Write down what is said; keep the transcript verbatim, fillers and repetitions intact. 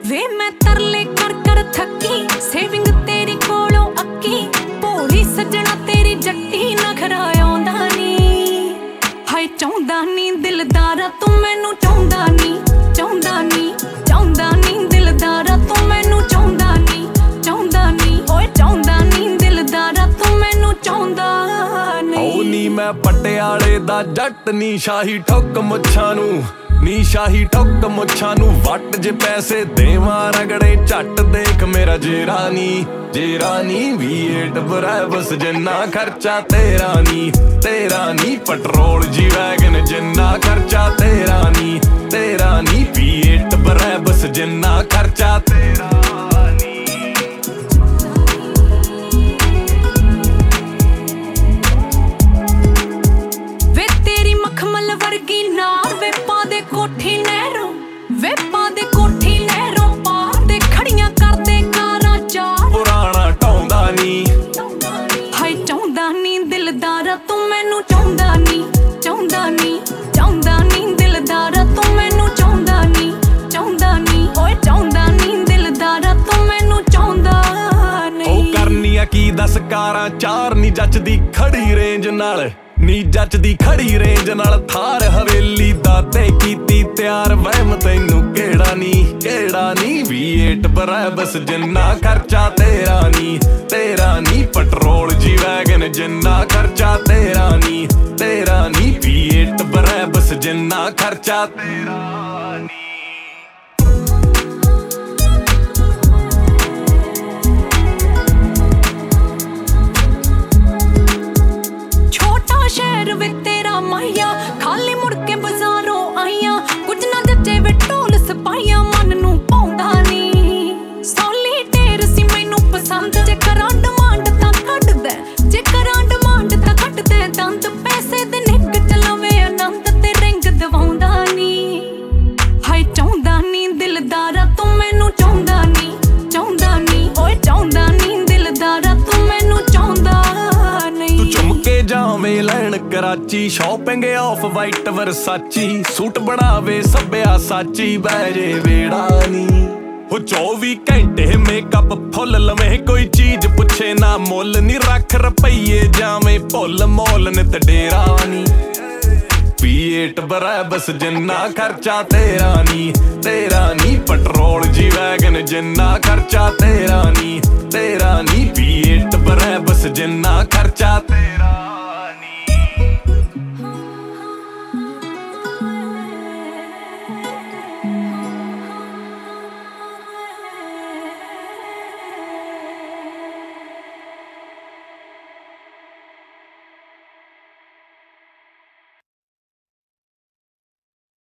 ਵੇ ਮੈਂ ਤਰਲੇ ਕਰ ਕਰ ਥੱਕੀ ਸੇਵਿੰਗ ਤੇਰੀ ਕੋਲੋਂ ਅੱਕੀ ਭੋਲੀ ਸੱਜਣਾ ਤੇਰੀ ਜੱਟੀ ਨਖਰਾ ਆਉਂਦਾ ਨੀ ਹਾਏ ਚਾਹੁੰਦਾ ਨੀ ਦਿਲਦਾਰਾ ਤੂੰ ਮੈਨੂੰ ਚਾਹੁੰਦਾ ਨੀ ਚਾਹੁੰਦਾ ਨੀ ਚਾਹੁੰਦਾ ਨੀ ਦਿਲਦਾਰਾ ਤੂੰ ਮੈਨੂੰ ਚਾਹੁੰਦਾ ਨੀ ਚਾਹੁੰਦਾ ਨੀ ਓਏ ਚਾਹੁੰਦਾ ਨੀ ਦਿਲਦਾਰਾ ਤੂੰ ਮੈਨੂੰ ਚਾਹੁੰਦਾ ਨੀ ਓ ਨੀ ਮੈਂ ਪਟਿਆਲੇ ਦਾ ਜੱਟ ਨੀ ਸ਼ਾਹੀ ਠੁੱਕ ਮੁੱਛਾਂ ਨੂੰ ਨੀ ਸ਼ਾਹੀ ਠੁੱਕ ਮੁੱਛਾਂ ਨੂੰ ਵੱਟ ਜੇ ਪੈਸੇ ਦੇਵਾਂ ਰਗੜੇ ਝੱਟ ਦੇਖ ਮੇਰਾ ਜੇਰਾ ਨੀ ਜੇਰਾ ਨੀ ਵੀ ਏਟ ਬਰਾਬਸ ਜਿੰਨਾ ਖਰਚਾ ਤੇਰਾ ਨੀ ਤੇਰਾ ਨੀ ਪੈਟਰੋਲ ਜੀ ਵੈਗਨ ਜਿੰਨਾ ਖਰਚਾ ਤੇਰਾ ਨੀ ਤੇਰਾ ਨੀ ਵੀ ਏਟ ਬਰਾਬਸ ਜਿੰਨਾ ਖਰਚਾ ਤੇਰਾ ਵਰਗੀ ਨਾਰ ਵੇ ਪਾ ਦੇ ਕੋਠੀ ਨਹਿਰੋਂ ਵੇ ਪਾ ਦੇ ਕੋਠੀ ਨਹਿਰੋਂ ਪਾਰ ਦੇ ਖੜੀਆਂ ਕਰਦੇ ਕਾਰਾਂ ਚਾਰ ਪੁਰਾਣਾ ਢਾਉਂਦਾ ਨੀ ਹਾਏ ਚਾਹੁੰਦਾ ਨੀ ਦਿਲਦਾਰਾ ਤੂੰ ਮੈਨੂੰ ਚਾਹੁੰਦਾ ਨੀ ਚਾਹੁੰਦਾ ਨੀ ਚਾਹੁੰਦਾ ਨੀ ਦਿਲਦਾਰਾ ਤੂੰ ਮੈਨੂੰ ਚਾਹੁੰਦਾ ਨੀ ਚਾਹੁੰਦਾ ਨੀ ਓਏ ਚਾਹੁੰਦਾ ਨੀ ਦਿਲਦਾਰਾ ਤੂੰ ਮੈਨੂੰ ਚਾਹੁੰਦਾ ਨੀ ਉਹ ਕਰਨੀਆਂ ਕੀ ਦਸ ਕਾਰਾਂ ਚਾਰ ਨੀ ਜੱਚਦੀ ਖੜੀ ਰੇਂਜ ਨਾਲ ਨੀ ਜੱਚਦੀ ਖੜੀ ਰੇਂਜ ਨਾਲ ਥਾਰ ਹਵੇਲੀ ਦਾ ਤੇ ਕੀਤੀ ਤਿਆਰ ਵਹਿਮ ਤੈਨੂੰ ਕਿਹੜਾ ਨੀ ਕਿਹੜਾ ਨੀ ਵੀ ਏਟ ਬਰਾਬਸ ਜਿੰਨਾ ਖਰਚਾ ਤੇਰਾ ਨੀ ਤੇਰਾ ਨੀ ਪੈਟਰੋਲ ਜੀ ਵੈਗਨ ਜਿੰਨਾ ਖਰਚਾ ਤੇਰਾ ਨੀ ਤੇਰਾ ਨੀ ਵੀ ਏਟ ਬਰਾਬਸ ਜਿੰਨਾ ਖਰਚਾ ਤੇਰਾ ਨੀ ਸ਼ਹਿਰ ਵੇ ਤੇਰਾ ਮਾਇਆ ਖਾਲੀ ਮੁੜ ਕੇ ਬਾਜ਼ਾਰੋਂ ਆਈਆਂ ਕੁਝ ਨਾ ਜੱਜੇ ਵੇ ਢੋਲ ਸਪਾਈਆਂ ਮਨ ਨੂੰ ਪਾਉਂਦਾ ਨੀ ਸੌਲੀ ਢੇਰ ਸੀ ਮੈਨੂੰ ਪਸੰਦ ਜੇ ਕਰਾਂ ਡਿਮਾਂਡ ਤਾਂ ਕੱਢਦਾ ਜੇ ਕਰਾਂ ਡਿਮਾਂਡ ਤਾਂ ਕੱਢਦਾ ਦੰਦ ਪੈਸੇ ਦੇ ਨਿੱਕ ਚਲਾਵੇ ਆਨੰਦ ਤੇ ਰਿੰਗ ਦਵਾਉਂਦਾ ਨੀ ਹਾਏ ਚਾਹੁੰਦਾ ਨੀ ਦਿਲਦਾਰਾ ਤੂੰ ਮੈਨੂੰ ਚਾਹੁੰਦਾ ਨੀ ਚਾਹੁੰਦਾ ਨੀ ਓਏ ਚਾਹੁੰਦਾ ਨੀ ਦਿਲਦਾਰਾ ਤੂੰ ਮੈਨੂੰ ਚਾਹੁੰਦਾ ਤੂੰ ਚੁੰਮ ਕੇ ਜਾਵੇਂ ਲੈਣ Karachi shopping off white Versace suit ਬਣਾਵੇ ਸੱਭਿਆ ਸਾਚੀ ਬਹਿ ਜੇ ਵੇੜਾ ਨੀ ਹੋ ਚੌਵੀ ਘੰਟੇ ਮੇਕਅਪ ਫੁੱਲ ਲਵੇਂ ਕੋਈ ਚੀਜ਼ ਪੁੱਛੇ ਨਾ ਮੁੱਲ ਨੀ ਰੱਖ ਰੁਪਈਏ ਜਾਵੇਂ ਭੁੱਲ ਮੌਲ ਨਿਤ ਡੇਰਾ ਨੀ ਵੀ ਏਟ ਬਰਾਬਸ ਜਿੰਨਾ ਖਰਚਾ ਤੇਰਾ ਨੀ ਤੇਰਾ ਨੀ ਪੈਟਰੋਲ ਜੀ ਵੈਗਨ ਜਿੰਨਾ ਖਰਚਾ ਤੇਰਾ ਨੀ ਤੇਰਾ ਨੀ ਵੀ ਏਟ ਬਰਾਬਸ ਜਿੰਨਾ ਖਰਚਾ